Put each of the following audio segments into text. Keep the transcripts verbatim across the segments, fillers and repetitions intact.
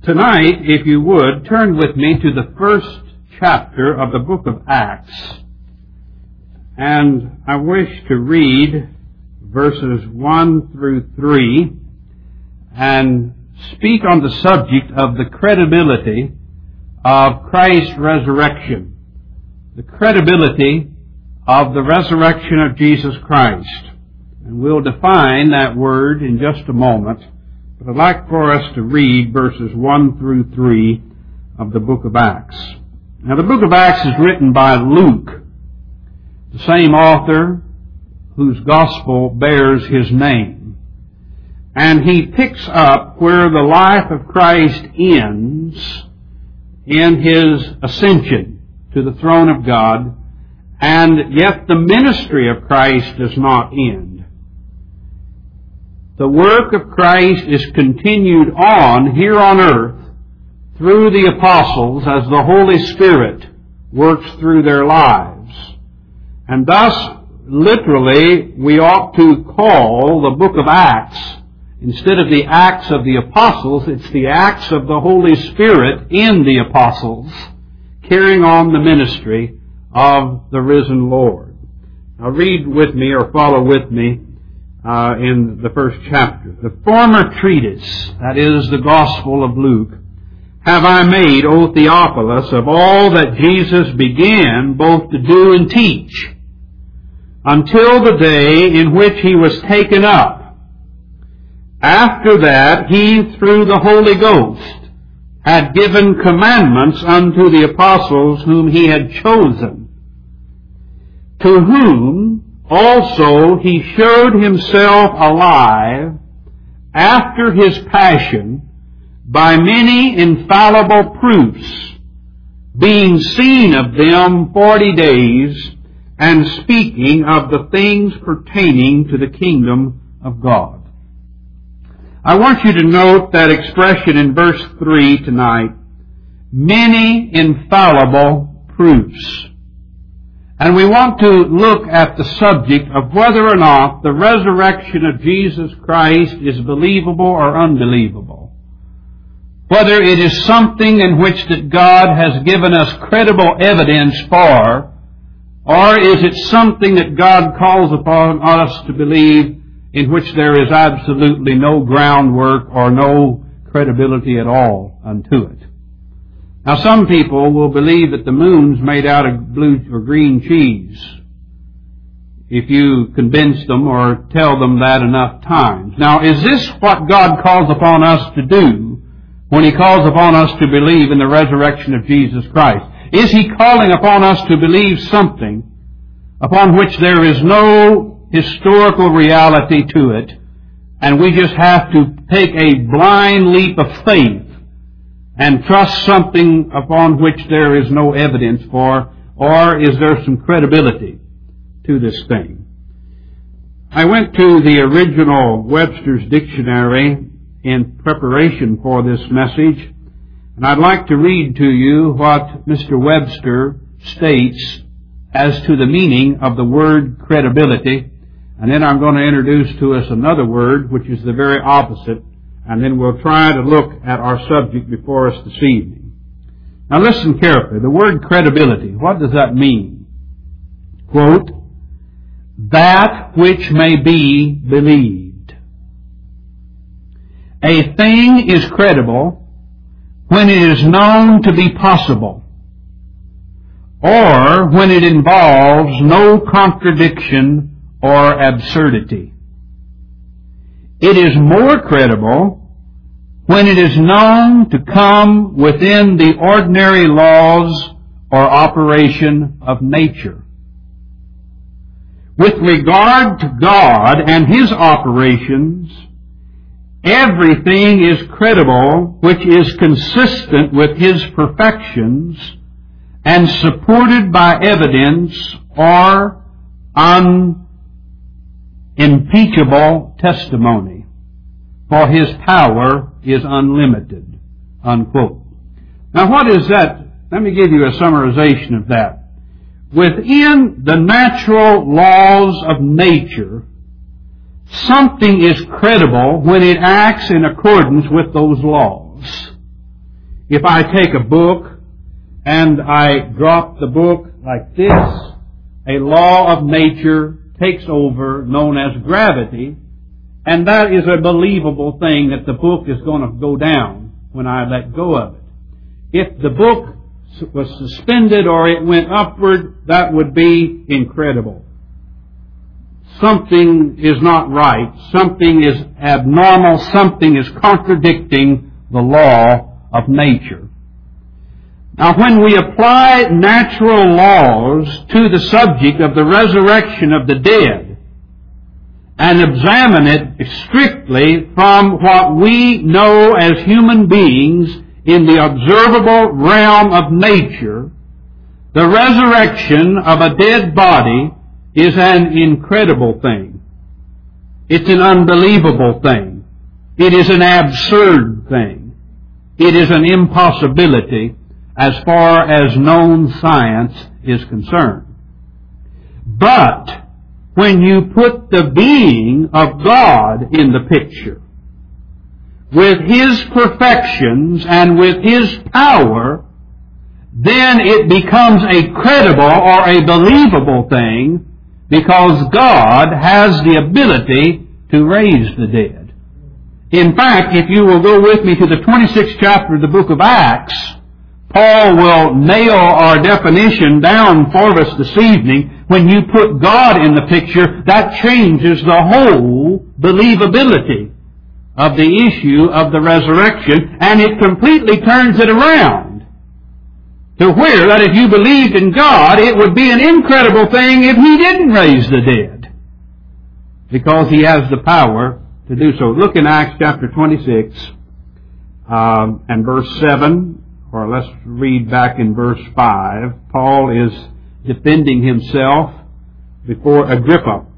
Tonight, if you would, turn with me to the first chapter of the book of Acts. And I wish to read verses one through three and speak on the subject of the credibility of Christ's resurrection. The credibility of the resurrection of Jesus Christ. And we'll define that word in just a moment. But I'd like for us to read verses one through three of the book of Acts. Now, the book of Acts is written by Luke, the same author whose gospel bears his name. And he picks up where the life of Christ ends in his ascension to the throne of God, and yet the ministry of Christ does not end. The work of Christ is continued on here on earth through the apostles as the Holy Spirit works through their lives. And thus, literally, we ought to call the book of Acts, instead of the Acts of the apostles, it's the Acts of the Holy Spirit in the apostles, carrying on the ministry of the risen Lord. Now read with me or follow with me Uh, in the first chapter. The former treatise, that is the Gospel of Luke, have I made, O Theophilus, of all that Jesus began both to do and teach, until the day in which he was taken up. After that, he, through the Holy Ghost, had given commandments unto the apostles whom he had chosen, to whom also he showed himself alive after his passion by many infallible proofs, being seen of them forty days, and speaking of the things pertaining to the kingdom of God. I want you to note that expression in verse three tonight, many infallible proofs. And we want to look at the subject of whether or not the resurrection of Jesus Christ is believable or unbelievable. Whether it is something in which that God has given us credible evidence for, or is it something that God calls upon us to believe in which there is absolutely no groundwork or no credibility at all unto it. Now, some people will believe that the moon's made out of blue or green cheese if you convince them or tell them that enough times. Now, is this what God calls upon us to do when He calls upon us to believe in the resurrection of Jesus Christ? Is He calling upon us to believe something upon which there is no historical reality to it, and we just have to take a blind leap of faith and trust something upon which there is no evidence for, or is there some credibility to this thing? I went to the original Webster's Dictionary in preparation for this message, and I'd like to read to you what Mister Webster states as to the meaning of the word credibility, and then I'm going to introduce to us another word which is the very opposite, and then we'll try to look at our subject before us this evening. Now listen carefully. The word credibility, what does that mean? Quote, that which may be believed. A thing is credible when it is known to be possible, or when it involves no contradiction or absurdity. It is more credible when it is known to come within the ordinary laws or operation of nature. With regard to God and His operations, everything is credible which is consistent with His perfections and supported by evidence or unimpeachable testimony, for His power is unlimited. Unquote. Now what is that? Let me give you a summarization of that. Within the natural laws of nature, something is credible when it acts in accordance with those laws. if I take a book and I drop the book like this, a law of nature takes over known as gravity, and that is a believable thing that the book is going to go down when I let go of it. If the book was suspended or it went upward, that would be incredible. Something is not right. Something is abnormal. Something is contradicting the law of nature. Now, when we apply natural laws to the subject of the resurrection of the dead and examine it strictly from what we know as human beings in the observable realm of nature, the resurrection of a dead body is an incredible thing. It's an unbelievable thing. It is an absurd thing. It is an impossibility as far as known science is concerned. But when you put the being of God in the picture, with His perfections and with His power, then it becomes a credible or a believable thing, because God has the ability to raise the dead. In fact, if you will go with me to the twenty-sixth chapter of the book of Acts, Paul will nail our definition down for us this evening. When you put God in the picture, that changes the whole believability of the issue of the resurrection, and it completely turns it around to where that if you believed in God, it would be an incredible thing if He didn't raise the dead, because He has the power to do so. Look in Acts chapter twenty-six um, and verse seven, or let's read back in verse five. Paul is defending himself before Agrippa,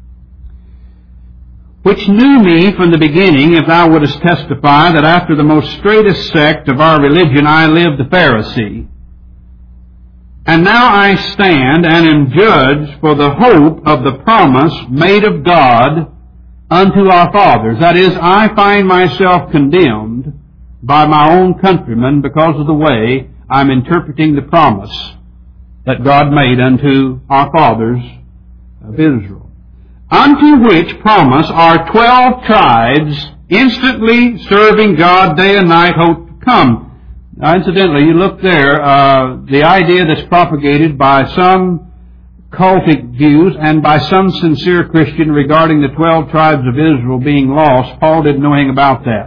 which knew me from the beginning, if thou wouldest testify, that after the most straitest sect of our religion I lived a Pharisee. And now I stand and am judged for the hope of the promise made of God unto our fathers. That is, I find myself condemned by my own countrymen because of the way I'm interpreting the promise that God made unto our fathers of Israel. Unto which promise our twelve tribes, instantly serving God day and night, hope to come. Now, incidentally, you look there, uh, the idea that's propagated by some cultic views and by some sincere Christian regarding the twelve tribes of Israel being lost, Paul didn't know anything about that.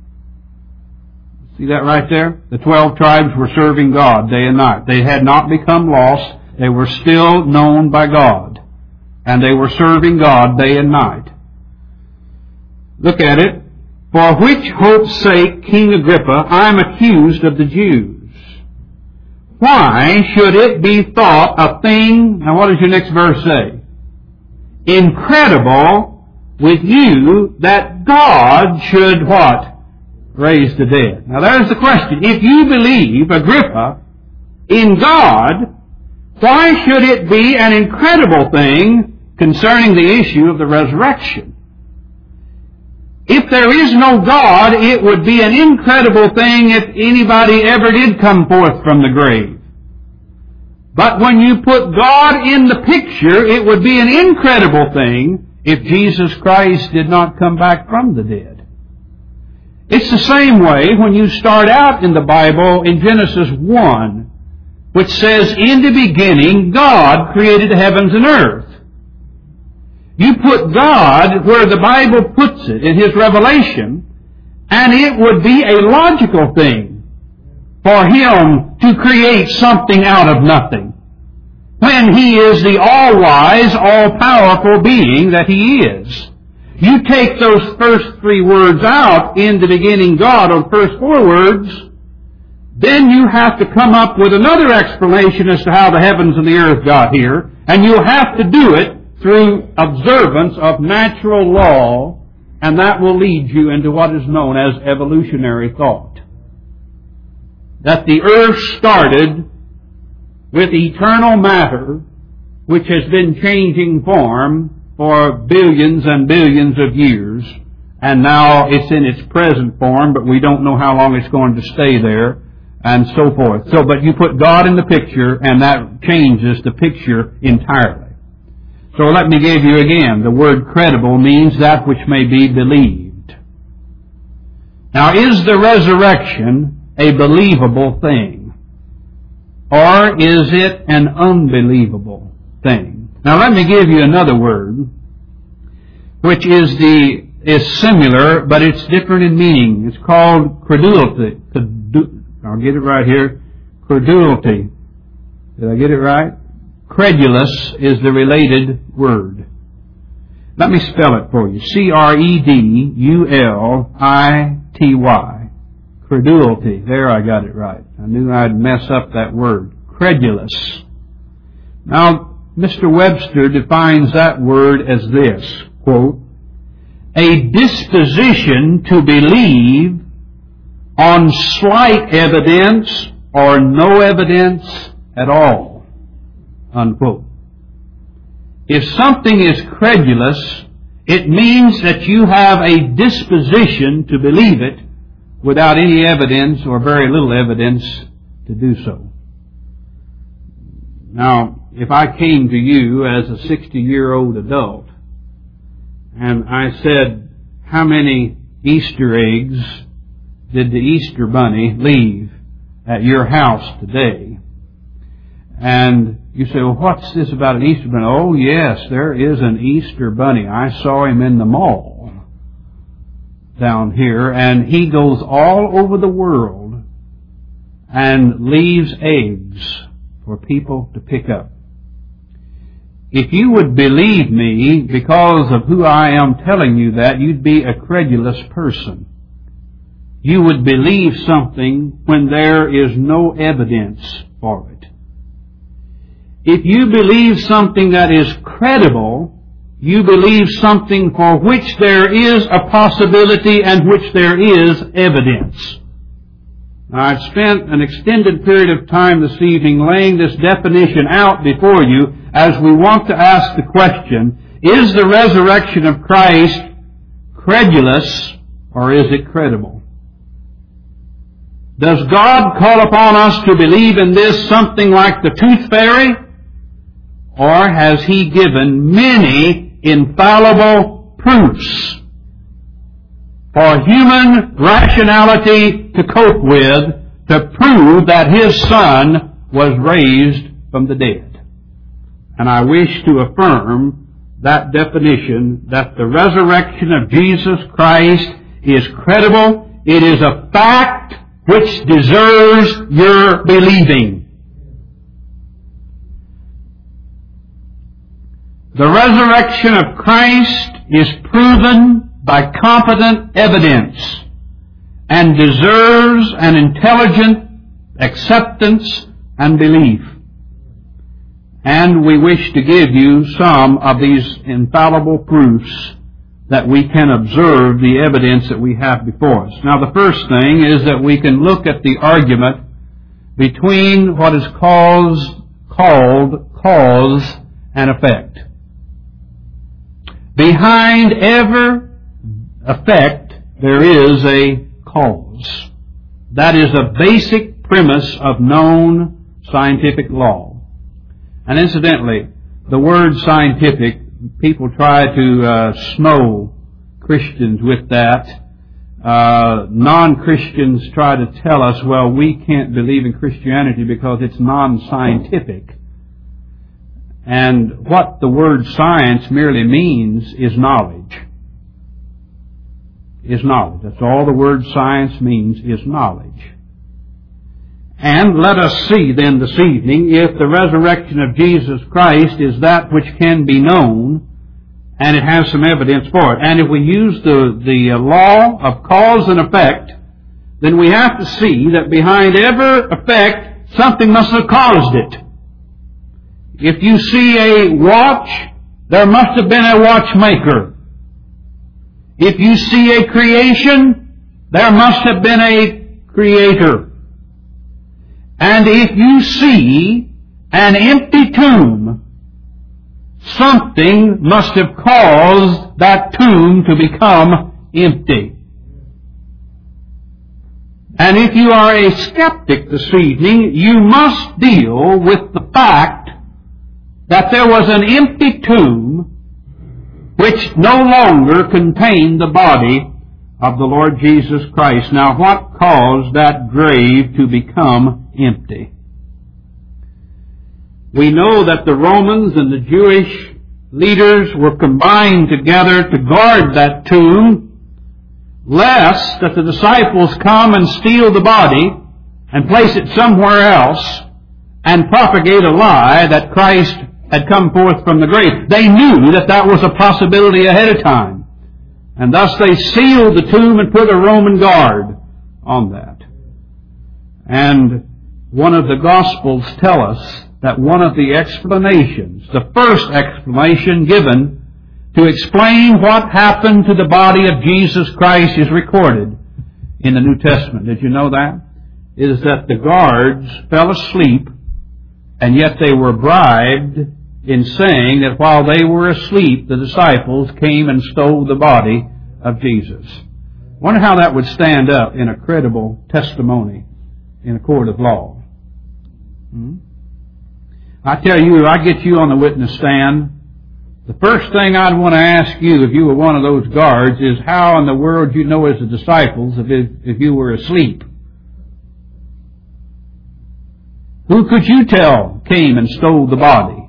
See that right there? The twelve tribes were serving God day and night. They had not become lost. They were still known by God. And they were serving God day and night. Look at it. For which hope's sake, King Agrippa, I am accused of the Jews. Why should it be thought a thing, now what does your next verse say? Incredible with you that God should what? Raise the dead. Now there's the question. If you believe, Agrippa, in God, why should it be an incredible thing concerning the issue of the resurrection? If there is no God, it would be an incredible thing if anybody ever did come forth from the grave. But when you put God in the picture, it would be an incredible thing if Jesus Christ did not come back from the dead. It's the same way when you start out in the Bible in Genesis one, which says, in the beginning, God created the heavens and earth. You put God where the Bible puts it in His revelation, and it would be a logical thing for Him to create something out of nothing, when He is the all-wise, all-powerful being that He is. You take those first three words out, in the beginning God, or first four words, then you have to come up with another explanation as to how the heavens and the earth got here, and you'll have to do it through observance of natural law, and that will lead you into what is known as evolutionary thought. That the earth started with eternal matter, which has been changing form for billions and billions of years, and now it's in its present form, but we don't know how long it's going to stay there. and so forth. So, but you put God in the picture, and that changes the picture entirely. So let me give you again, the word credible means that which may be believed. Now, is the resurrection a believable thing? Or is it an unbelievable thing? Now let me give you another word, which is the is similar, but it's different in meaning. It's called credulity. I'll get it right here. Credulity. Did I get it right? Credulous is the related word. Let me spell it for you. C R E D U L I T Y. Credulity. There, I got it right. I knew I'd mess up that word. Credulous. Now, Mister Webster defines that word as this, quote, a disposition to believe on slight evidence or no evidence at all, unquote. If something is credulous, it means that you have a disposition to believe it without any evidence or very little evidence to do so. Now, if I came to you as a sixty-year-old adult and I said, how many Easter eggs did the Easter Bunny leave at your house today? And you say, well, what's this about an Easter Bunny? Oh, yes, there is an Easter Bunny. I saw him in the mall down here, and he goes all over the world and leaves eggs for people to pick up. If you would believe me because of who I am telling you that, you'd be a credulous person. You would believe something when there is no evidence for it. If you believe something that is credible, you believe something for which there is a possibility and which there is evidence. Now, I've spent an extended period of time this evening laying this definition out before you as we want to ask the question, is the resurrection of Christ credulous or is it credible? Does God call upon us to believe in this something like the tooth fairy? Or has He given many infallible proofs for human rationality to cope with to prove that His Son was raised from the dead? And I wish to affirm that definition that the resurrection of Jesus Christ is credible. It is a fact which deserves your believing. The resurrection of Christ is proven by competent evidence and deserves an intelligent acceptance and belief. And we wish to give you some of these infallible proofs that we can observe the evidence that we have before us. Now, the first thing is that we can look at the argument between what is called, called cause and effect. Behind every effect, there is a cause. That is a basic premise of known scientific law. And incidentally, the word scientific, people try to uh, snow Christians with that. Uh, non-Christians try to tell us, well, we can't believe in Christianity because it's non-scientific. And what the word science merely means is knowledge. Is knowledge. That's all the word science means, is knowledge. And let us see then this evening if the resurrection of Jesus Christ is that which can be known and it has some evidence for it. And if we use the, the law of cause and effect, then we have to see that behind every effect, something must have caused it. If you see a watch, there must have been a watchmaker. If you see a creation, there must have been a creator. And if you see an empty tomb, something must have caused that tomb to become empty. And if you are a skeptic this evening, you must deal with the fact that there was an empty tomb which no longer contained the body of the Lord Jesus Christ. Now, what caused that grave to become empty? We know that the Romans and the Jewish leaders were combined together to guard that tomb, lest that the disciples come and steal the body and place it somewhere else and propagate a lie that Christ had come forth from the grave. They knew that that was a possibility ahead of time. And thus they sealed the tomb and put a Roman guard on that. And one of the Gospels tell us that one of the explanations, the first explanation given to explain what happened to the body of Jesus Christ, is recorded in the New Testament. Did you know that? Is that the guards fell asleep, and yet they were bribed in saying that while they were asleep, the disciples came and stole the body of Jesus. I wonder how that would stand up in a credible testimony in a court of law. Hmm? I tell you, I get you on the witness stand, the first thing I'd want to ask you, if you were one of those guards, is how in the world you know as the disciples if, it, if you were asleep? Who could you tell came and stole the body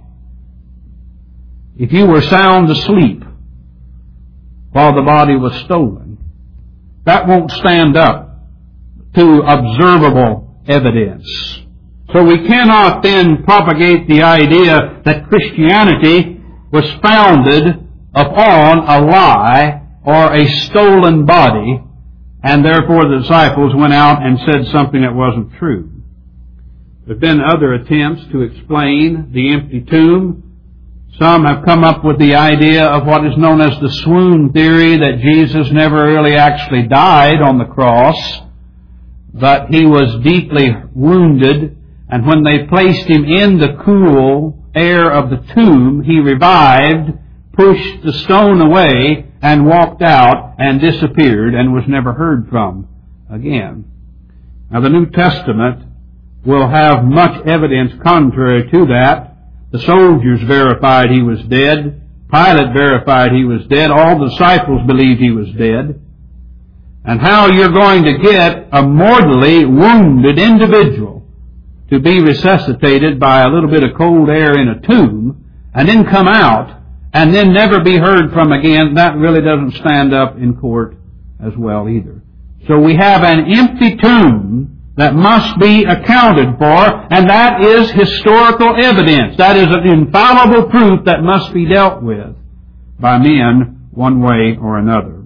if you were sound asleep while the body was stolen? That won't stand up to observable evidence. So we cannot then propagate the idea that Christianity was founded upon a lie or a stolen body, and therefore the disciples went out and said something that wasn't true. There have been other attempts to explain the empty tomb. Some have come up with the idea of what is known as the swoon theory, that Jesus never really actually died on the cross, but he was deeply wounded, and when they placed him in the cool air of the tomb, he revived, pushed the stone away, and walked out and disappeared and was never heard from again. Now, the New Testament will have much evidence contrary to that. The soldiers verified he was dead. Pilate verified he was dead. All the disciples believed he was dead. And how you're going to get a mortally wounded individual to be resuscitated by a little bit of cold air in a tomb and then come out and then never be heard from again, that really doesn't stand up in court as well either. So we have an empty tomb that must be accounted for, and that is historical evidence. That is an infallible proof that must be dealt with by men one way or another.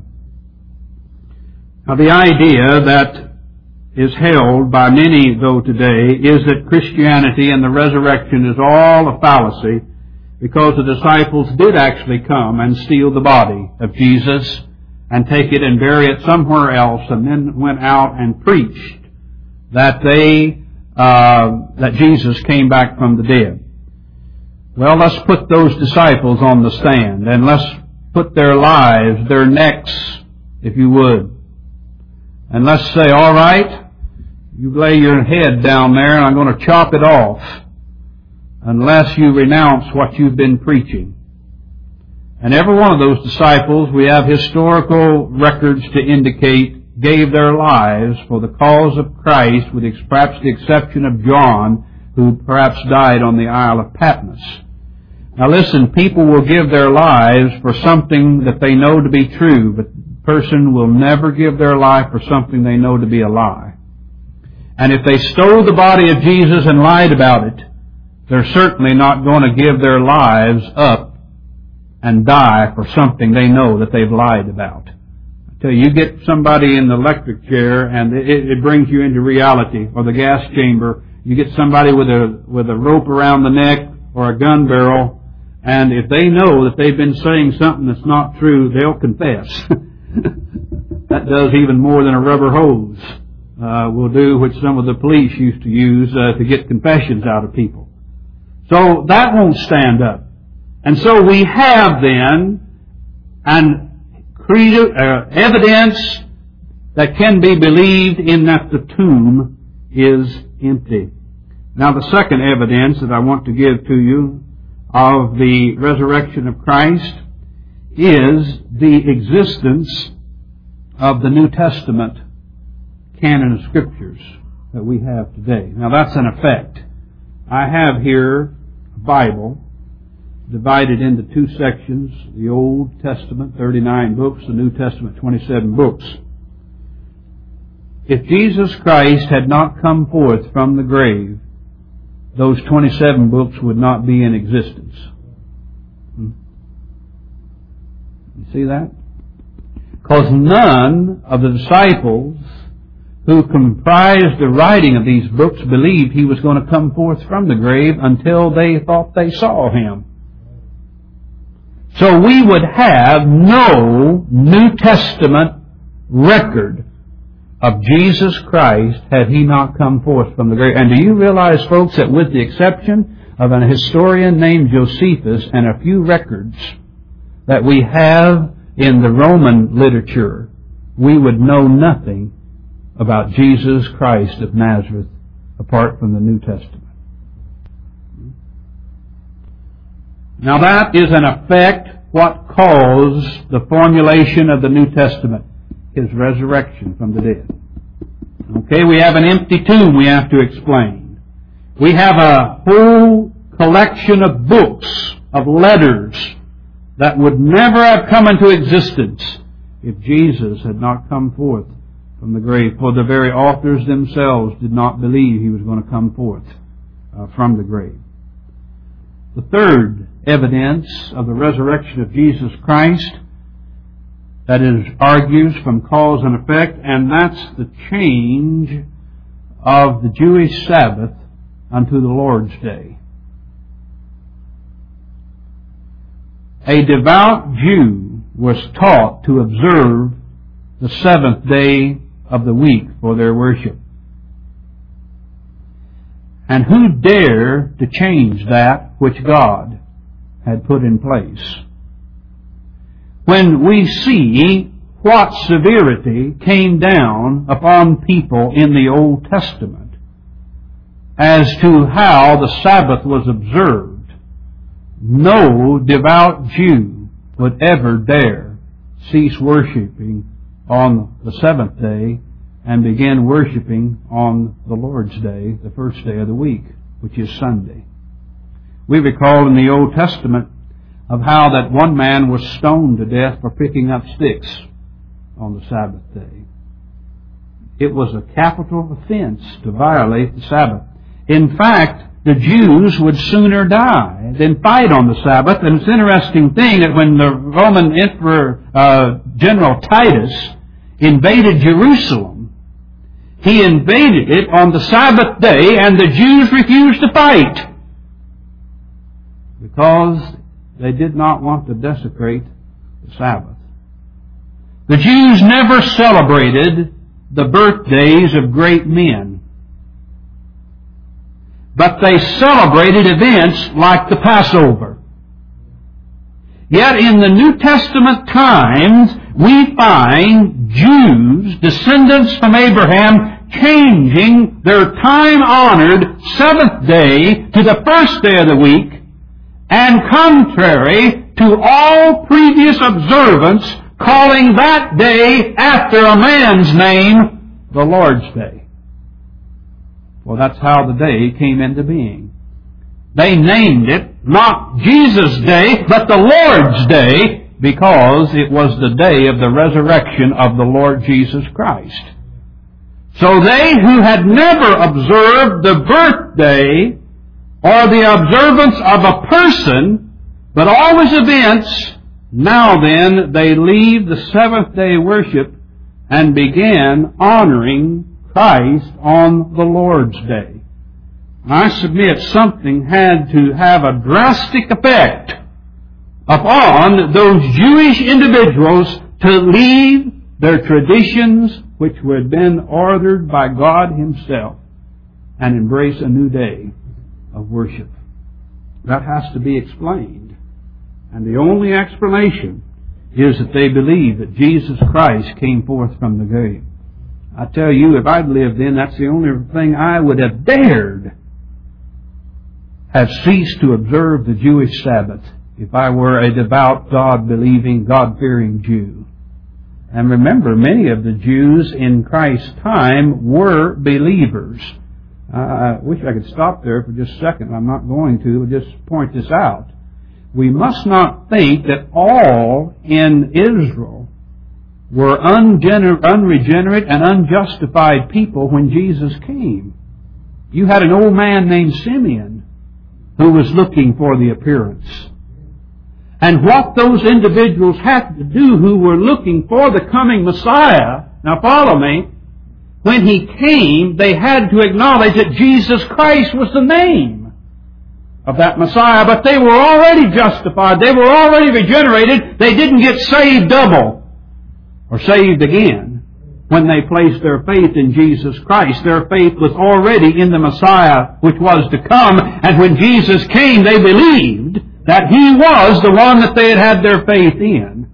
Now, the idea that is held by many, though, today, is that Christianity and the resurrection is all a fallacy, because the disciples did actually come and steal the body of Jesus and take it and bury it somewhere else, and then went out and preached that they uh, that Jesus came back from the dead. Well, let's put those disciples on the stand, and let's put their lives, their necks, if you would, and let's say, all right, you lay your head down there and I'm going to chop it off unless you renounce what you've been preaching. And every one of those disciples, we have historical records to indicate, gave their lives for the cause of Christ, with perhaps the exception of John, who perhaps died on the Isle of Patmos. Now listen, people will give their lives for something that they know to be true, but a person will never give their life for something they know to be a lie. And if they stole the body of Jesus and lied about it, they're certainly not going to give their lives up and die for something they know that they've lied about. I tell you, you get somebody in the electric chair and it, it brings you into reality, or the gas chamber. You get somebody with a with a rope around the neck or a gun barrel, and if they know that they've been saying something that's not true, they'll confess. That does even more than a rubber hose uh, will do, which some of the police used to use uh, to get confessions out of people. So that won't stand up. And so we have then an credo, uh, evidence that can be believed in that the tomb is empty. Now the second evidence that I want to give to you of the resurrection of Christ is the existence of the New Testament canon of Scriptures that we have today. Now that's an effect. I have here a Bible divided into two sections, the Old Testament, thirty-nine books, the New Testament, twenty-seven books. If Jesus Christ had not come forth from the grave, those twenty-seven books would not be in existence. Hmm? You see that? Because none of the disciples who comprised the writing of these books believed He was going to come forth from the grave until they thought they saw Him. So we would have no New Testament record of Jesus Christ had He not come forth from the grave. And do you realize, folks, that with the exception of an historian named Josephus and a few records that we have in the Roman literature, we would know nothing about Jesus Christ of Nazareth apart from the New Testament. Now that is in effect what caused the formulation of the New Testament, His resurrection from the dead. Okay, we have an empty tomb we have to explain. We have a whole collection of books, of letters, that would never have come into existence if Jesus had not come forth from the grave. For the very authors themselves did not believe He was going to come forth uh, from the grave. The third evidence of the resurrection of Jesus Christ, that is, argues from cause and effect, and that's the change of the Jewish Sabbath unto the Lord's Day. A devout Jew was taught to observe the seventh day of the week for their worship. And who dare to change that which God had put in place? When we see what severity came down upon people in the Old Testament as to how the Sabbath was observed, no devout Jew would ever dare cease worshiping on the seventh day and begin worshiping on the Lord's Day, the first day of the week, which is Sunday. We recall in the Old Testament of how that one man was stoned to death for picking up sticks on the Sabbath day. It was a capital offense to violate the Sabbath. In fact, the Jews would sooner die than fight on the Sabbath. And it's an interesting thing that when the Roman Emperor uh, General Titus invaded Jerusalem, he invaded it on the Sabbath day, and the Jews refused to fight because they did not want to desecrate the Sabbath. The Jews never celebrated the birthdays of great men, but they celebrated events like the Passover. Yet in the New Testament times, we find Jews, descendants from Abraham, changing their time-honored seventh day to the first day of the week, and contrary to all previous observance, calling that day after a man's name, the Lord's Day. Well, that's how the day came into being. They named it not Jesus' Day, but the Lord's Day, because it was the day of the resurrection of the Lord Jesus Christ. So they who had never observed the birthday or the observance of a person, but always events, now then they leave the seventh day worship and begin honoring Christ on the Lord's Day. I submit something had to have a drastic effect upon those Jewish individuals to leave their traditions which had been ordered by God Himself and embrace a new day of worship. That has to be explained. And the only explanation is that they believe that Jesus Christ came forth from the grave. I tell you, if I'd lived then, that's the only thing I would have dared have ceased to observe the Jewish Sabbath if I were a devout, God-believing, God-fearing Jew. And remember, many of the Jews in Christ's time were believers. Uh, I wish I could stop there for just a second. I'm not going to, but just point this out. We must not think that all in Israel were ungener- unregenerate and unjustified people when Jesus came. You had an old man named Simeon who was looking for the appearance. And what those individuals had to do who were looking for the coming Messiah, now follow me, when He came, they had to acknowledge that Jesus Christ was the name of that Messiah, but they were already justified. They were already regenerated. They didn't get saved double or saved again when they placed their faith in Jesus Christ. Their faith was already in the Messiah which was to come, and when Jesus came, they believed that He was the one that they had had their faith in.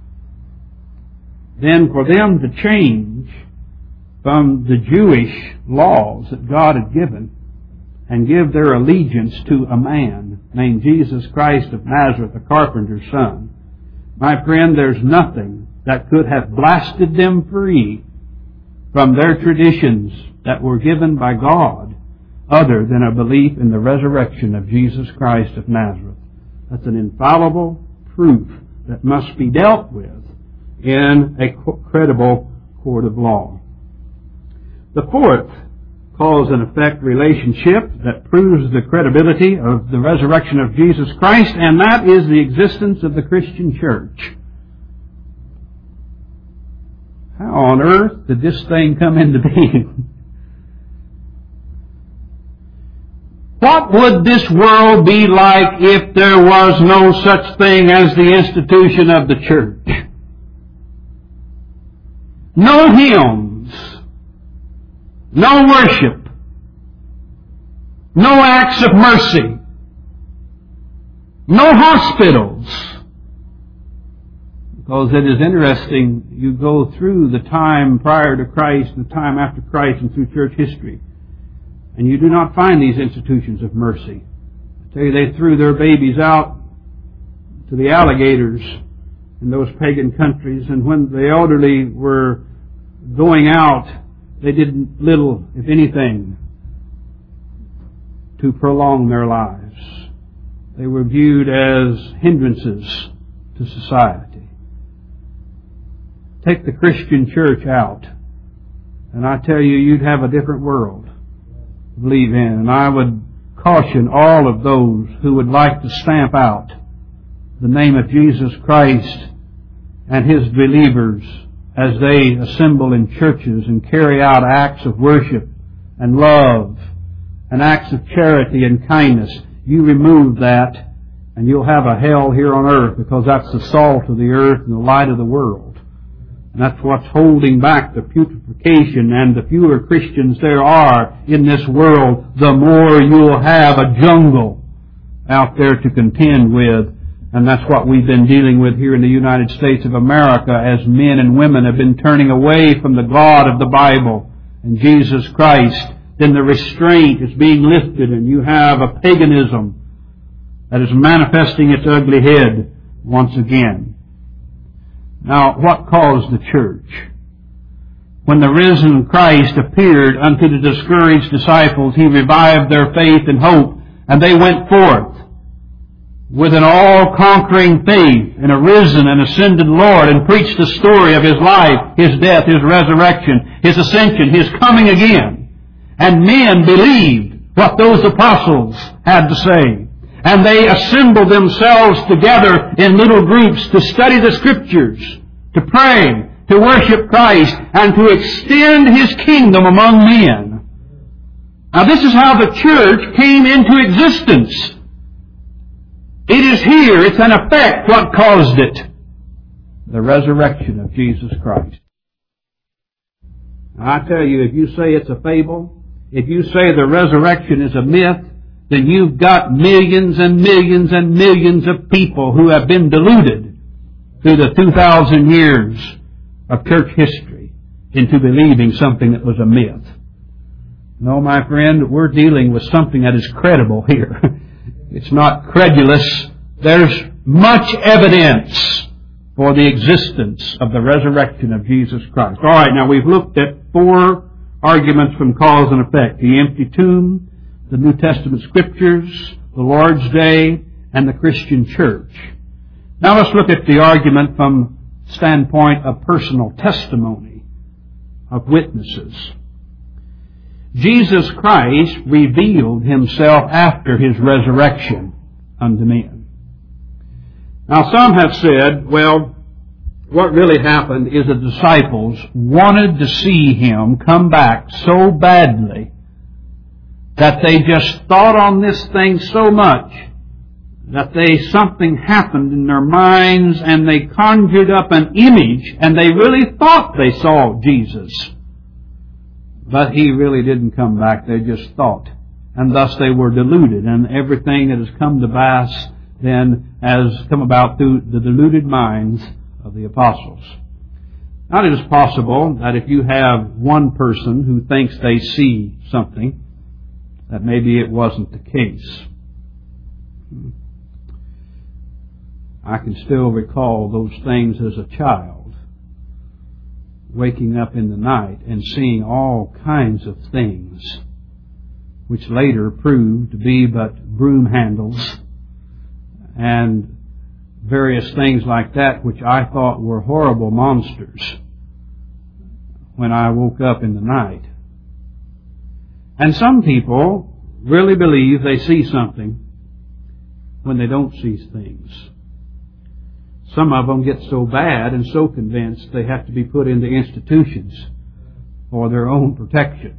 Then for them to change from the Jewish laws that God had given and give their allegiance to a man named Jesus Christ of Nazareth, a carpenter's son, my friend, there's nothing that could have blasted them free from their traditions that were given by God other than a belief in the resurrection of Jesus Christ of Nazareth. That's an infallible proof that must be dealt with in a credible court of law. The fourth cause and effect relationship that proves the credibility of the resurrection of Jesus Christ, and that is the existence of the Christian church. How on earth did this thing come into being? What would this world be like if there was no such thing as the institution of the church? No hymns, no worship, no acts of mercy, no hospitals. Because it is interesting, you go through the time prior to Christ and the time after Christ and through church history, and you do not find these institutions of mercy. I tell you, they threw their babies out to the alligators in those pagan countries, and when the elderly were going out, they did little, if anything, to prolong their lives. They were viewed as hindrances to society. Take the Christian church out, and I tell you, you'd have a different world to believe in. And I would caution all of those who would like to stamp out the name of Jesus Christ and His believers as they assemble in churches and carry out acts of worship and love and acts of charity and kindness. You remove that and you'll have a hell here on earth, because that's the salt of the earth and the light of the world. And that's what's holding back the putrefaction, and the fewer Christians there are in this world, the more you'll have a jungle out there to contend with. And that's what we've been dealing with here in the United States of America, as men and women have been turning away from the God of the Bible and Jesus Christ. Then the restraint is being lifted, and you have a paganism that is manifesting its ugly head once again. Now, what caused the church? When the risen Christ appeared unto the discouraged disciples, He revived their faith and hope, and they went forth with an all-conquering faith in a risen and ascended Lord, and preached the story of His life, His death, His resurrection, His ascension, His coming again. And men believed what those apostles had to say. And they assembled themselves together in little groups to study the Scriptures, to pray, to worship Christ, and to extend His kingdom among men. Now this is how the church came into existence. It is here, it's an effect, what caused it. The resurrection of Jesus Christ. Now, I tell you, if you say it's a fable, if you say the resurrection is a myth, then you've got millions and millions and millions of people who have been deluded through the two thousand years of church history. into believing something that was a myth. No, my friend, we're dealing with something that is credible here. It's not credulous. There's much evidence for the existence of the resurrection of Jesus Christ. All right, now we've looked at four arguments from cause and effect. The empty tomb, the New Testament Scriptures, the Lord's Day, and the Christian church. Now let's look at the argument from the standpoint of personal testimony, of witnesses. Jesus Christ revealed Himself after His resurrection unto men. Now some have said, well, what really happened is the disciples wanted to see Him come back so badly that they just thought on this thing so much that they something happened in their minds and they conjured up an image and they really thought they saw Jesus. But He really didn't come back. They just thought. And thus they were deluded. And everything that has come to pass then has come about through the deluded minds of the apostles. Now it is possible that if you have one person who thinks they see something, that maybe it wasn't the case. I can still recall those things as a child. Waking up in the night and seeing all kinds of things which later proved to be but broom handles and various things like that which I thought were horrible monsters when I woke up in the night. And some people really believe they see something when they don't see things. Some of them get so bad and so convinced they have to be put into institutions for their own protection.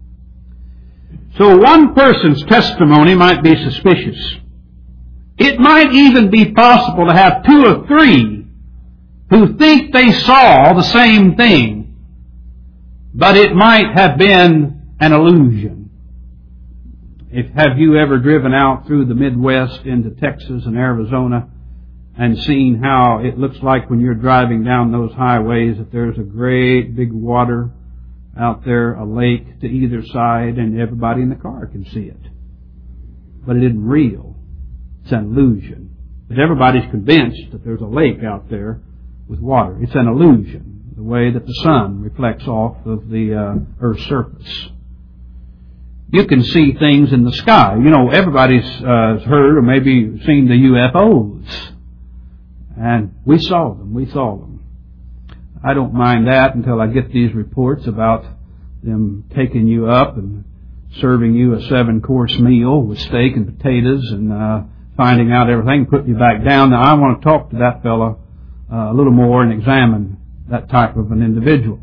So one person's testimony might be suspicious. It might even be possible to have two or three who think they saw the same thing, but it might have been an illusion. If, have you ever driven out through the Midwest into Texas and Arizona and seen how it looks like when you're driving down those highways that there's a great big water out there, a lake to either side, and everybody in the car can see it. But it isn't real. It's an illusion. But everybody's convinced that there's a lake out there with water. It's an illusion, the way that the sun reflects off of the uh, Earth's surface. You can see things in the sky. You know, everybody's uh, heard or maybe seen the U F Os. And we saw them. We saw them. I don't mind that until I get these reports about them taking you up and serving you a seven-course meal with steak and potatoes and uh, finding out everything, putting you back down. Now, I want to talk to that fellow uh, a little more and examine that type of an individual.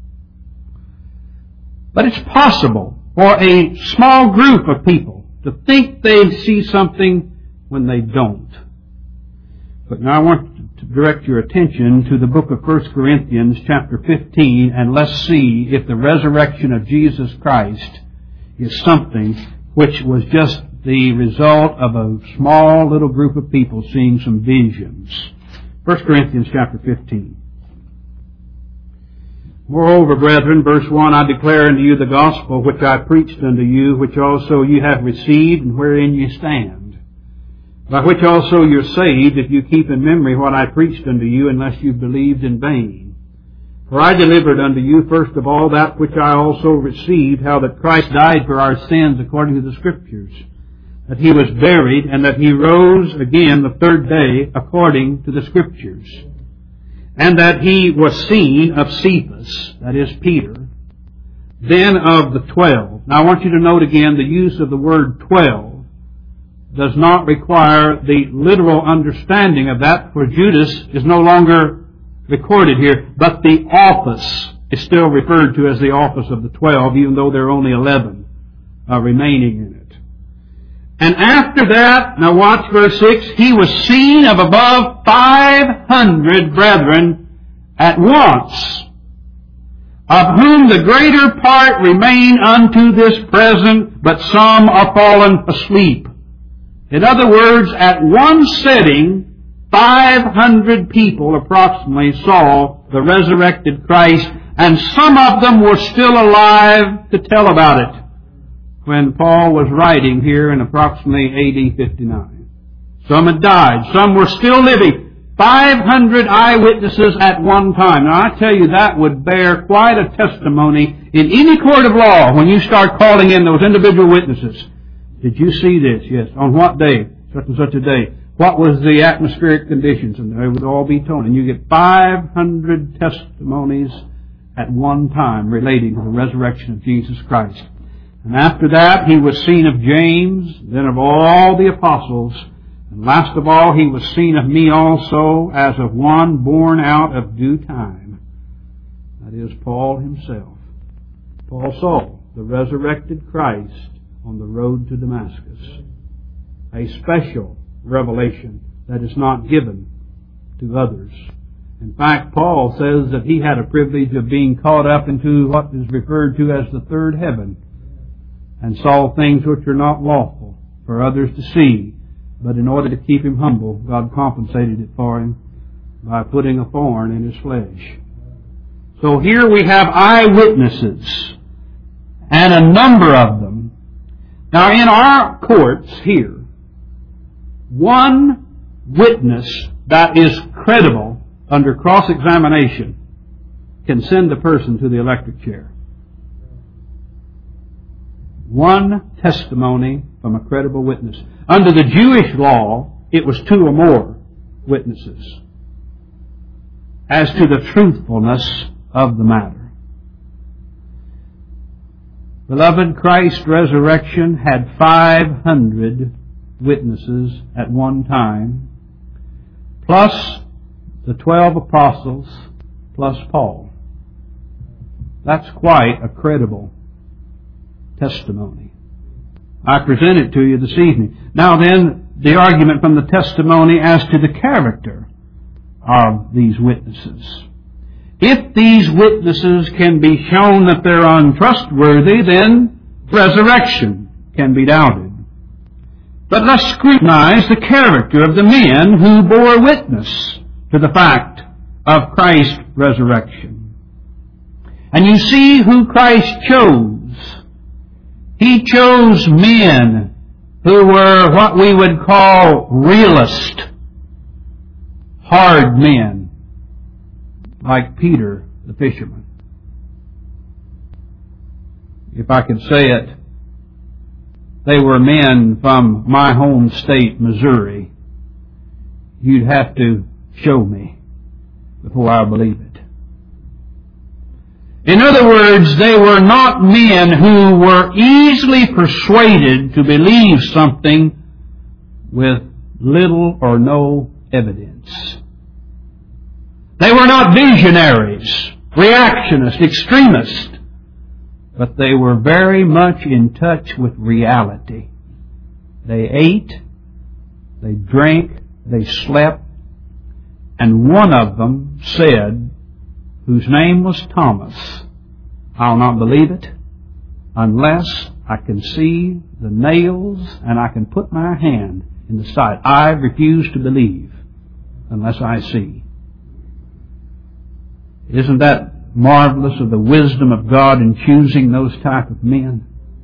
But it's possible for a small group of people to think they see something when they don't. But now I want to direct your attention to the book of First Corinthians chapter fifteen, and let's see if the resurrection of Jesus Christ is something which was just the result of a small little group of people seeing some visions. First Corinthians chapter fifteen. Moreover, brethren, verse one, I declare unto you the gospel which I preached unto you, which also you have received, and wherein you stand, by which also you're saved, if you keep in memory what I preached unto you, unless you believed in vain. For I delivered unto you first of all that which I also received, how that Christ died for our sins according to the Scriptures, that He was buried, and that He rose again the third day according to the Scriptures, and that He was seen of Cephas, that is Peter, then of the twelve. Now I want you to note again the use of the word twelve does not require the literal understanding of that, for Judas is no longer recorded here, but the office is still referred to as the office of the twelve, even though there are only eleven uh, remaining in it. And after that, now watch verse six, He was seen of above five hundred brethren at once, of whom the greater part remain unto this present, but some are fallen asleep. In other words, at one sitting, five hundred people approximately saw the resurrected Christ, And some of them were still alive to tell about it when Paul was writing here in approximately A D fifty-nine. Some had died. Some were still living. five hundred eyewitnesses at one time. Now, I tell you, that would bear quite a testimony in any court of law when you start calling in those individual witnesses. Did you see this? Yes. On what day? Such and such a day. What was the atmospheric conditions? And they would all be told. And you get five hundred testimonies at one time relating to the resurrection of Jesus Christ. And after that, he was seen of James, then of all the apostles. And last of all, he was seen of me also as of one born out of due time. That is Paul himself. Paul saw the resurrected Christ on the road to Damascus. A special revelation that is not given to others. In fact, Paul says that he had a privilege of being caught up into what is referred to as the third heaven and saw things which are not lawful for others to see. But in order to keep him humble, God compensated it for him by putting a thorn in his flesh. So here we have eyewitnesses, and a number of them. Now in our courts here, one witness that is credible under cross-examination can send a person to the electric chair. One testimony from a credible witness. Under the Jewish law, it was two or more witnesses as to the truthfulness of the matter. Beloved, Christ's resurrection had five hundred witnesses at one time, plus the twelve apostles, plus Paul. That's quite a credible testimony. I present it to you this evening. Now then, the argument from the testimony as to the character of these witnesses. If these witnesses can be shown that they're untrustworthy, then resurrection can be doubted. But let's scrutinize the character of the men who bore witness to the fact of Christ's resurrection. And you see who Christ chose. He chose men who were what we would call realist, hard men, like Peter the fisherman. If I could say it, they were men from my home state, Missouri. You'd have to show me before I believe it. In other words, they were not men who were easily persuaded to believe something with little or no evidence. They were not visionaries, reactionists, extremists, but they were very much in touch with reality. They ate, they drank, they slept, and one of them said, whose name was Thomas, I'll not believe it unless I can see the nails and I can put my hand in the side. I refuse to believe unless I see. Isn't that marvelous of the wisdom of God in choosing those type of men?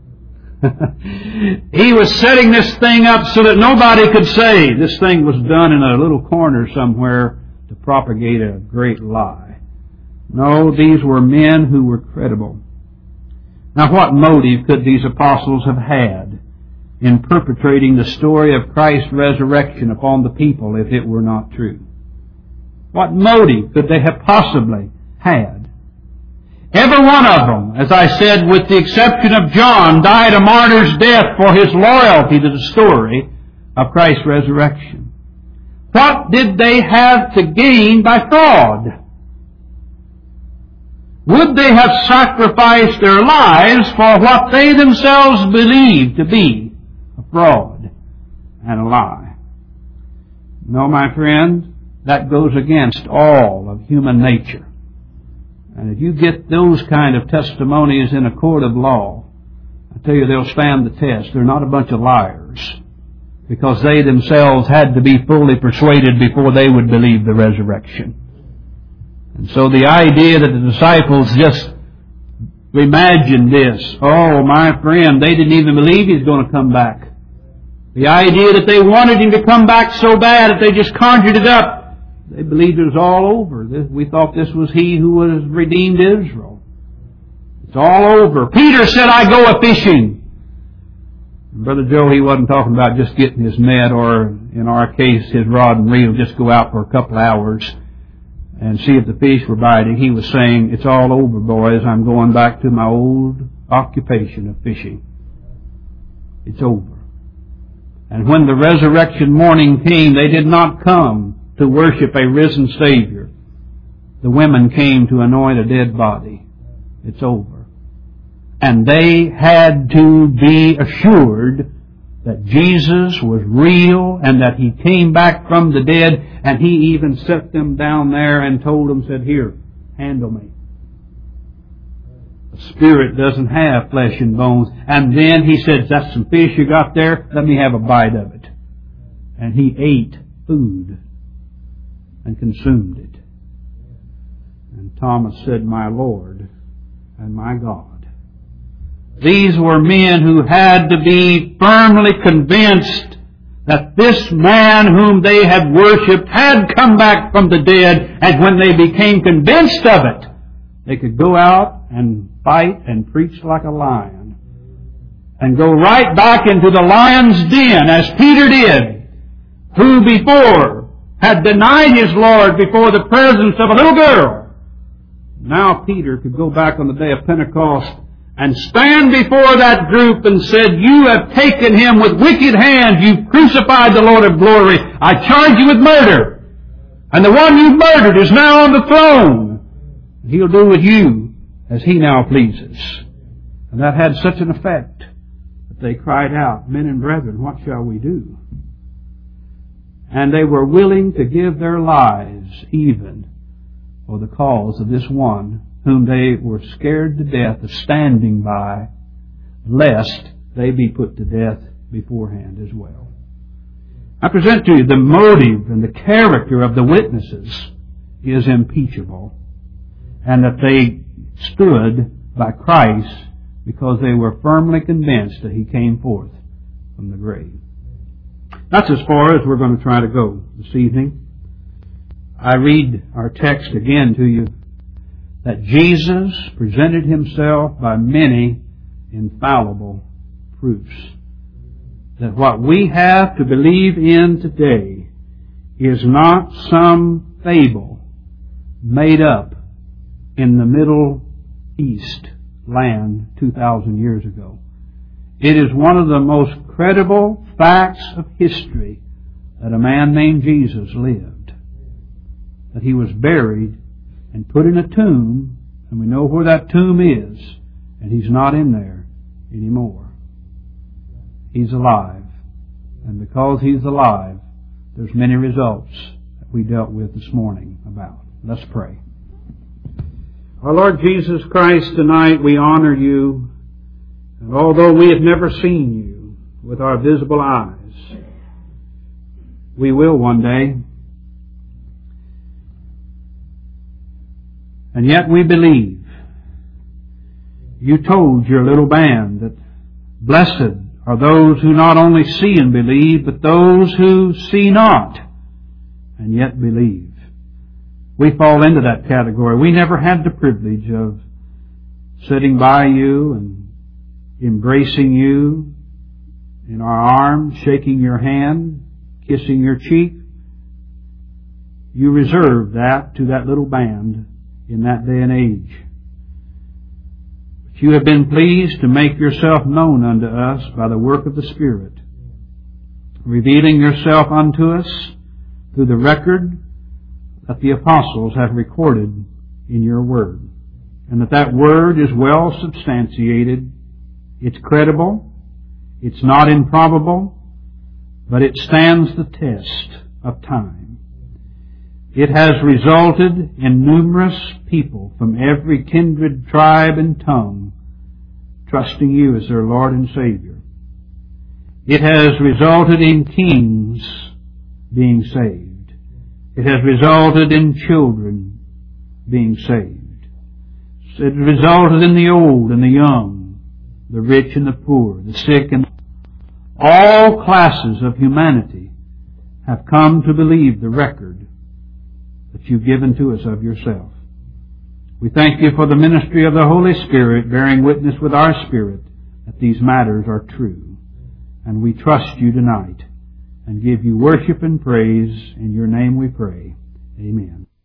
He was setting this thing up so that nobody could say this thing was done in a little corner somewhere to propagate a great lie. No, these were men who were credible. Now, what motive could these apostles have had in perpetrating the story of Christ's resurrection upon the people if it were not true? What motive could they have possibly had? Every one of them, as I said, with the exception of John, died a martyr's death for his loyalty to the story of Christ's resurrection. What did they have to gain by fraud? Would they have sacrificed their lives for what they themselves believed to be a fraud and a lie? No, my friend, that goes against all of human nature. And if you get those kind of testimonies in a court of law, I tell you they'll stand the test. They're not a bunch of liars, because they themselves had to be fully persuaded before they would believe the resurrection. And so the idea that the disciples just imagined this, oh, my friend, they didn't even believe He's going to come back. The idea that they wanted Him to come back so bad that they just conjured it up, they believed it was all over. We thought this was He who was redeemed Israel. It's all over. Peter said, I go a-fishing. Brother Joe, he wasn't talking about just getting his net or, in our case, his rod and reel, just go out for a couple hours and see if the fish were biting. He was saying, it's all over, boys. I'm going back to my old occupation of fishing. It's over. And when the resurrection morning came, they did not come to worship a risen Savior. The women came to anoint a dead body. It's over. And they had to be assured that Jesus was real and that He came back from the dead, and He even set them down there and told them, said, here, handle me. The Spirit doesn't have flesh and bones. And then He said, that's some fish you got there, let me have a bite of it. And He ate food and consumed it. And Thomas said, my Lord and my God. These were men who had to be firmly convinced that this man whom they had worshipped had come back from the dead, and when they became convinced of it, they could go out and fight and preach like a lion and go right back into the lion's den as Peter did, who before had denied his Lord before the presence of a little girl. Now Peter could go back on the day of Pentecost and stand before that group and said, you have taken Him with wicked hands. You've crucified the Lord of glory. I charge you with murder. And the one you murdered is now on the throne. He'll do with you as He now pleases. And that had such an effect that they cried out, men and brethren, what shall we do? And they were willing to give their lives even for the cause of this one whom they were scared to death of standing by, lest they be put to death beforehand as well. I present to you the motive and the character of the witnesses is impeachable, and that they stood by Christ because they were firmly convinced that He came forth from the grave. That's as far as we're going to try to go this evening. I read our text again to you, that Jesus presented Himself by many infallible proofs. That what we have to believe in today is not some fable made up in the Middle East land two thousand years ago. It is one of the most credible facts of history that a man named Jesus lived. That He was buried and put in a tomb, and we know where that tomb is, and He's not in there anymore. He's alive. And because He's alive, there's many results that we dealt with this morning about. Let's pray. Our Lord Jesus Christ, tonight we honor You, and although we have never seen You with our visible eyes, we will one day. And yet we believe. You told Your little band that blessed are those who not only see and believe, but those who see not and yet believe. We fall into that category. We never had the privilege of sitting by You and embracing You in our arms, shaking Your hand, kissing Your cheek. You reserved that to that little band in that day and age. But You have been pleased to make Yourself known unto us by the work of the Spirit, revealing Yourself unto us through the record that the apostles have recorded in Your Word. And that that Word is well substantiated. It's credible. It's not improbable. But it stands the test of time. It has resulted in numerous people from every kindred, tribe, and tongue trusting You as their Lord and Savior. It has resulted in kings being saved. It has resulted in children being saved. It resulted in the old and the young, the rich and the poor, the sick and all classes of humanity have come to believe the record that you've given to us of yourself. We thank you for the ministry of the Holy Spirit bearing witness with our spirit that these matters are true. And we trust you tonight and give you worship and praise. In your name we pray. Amen.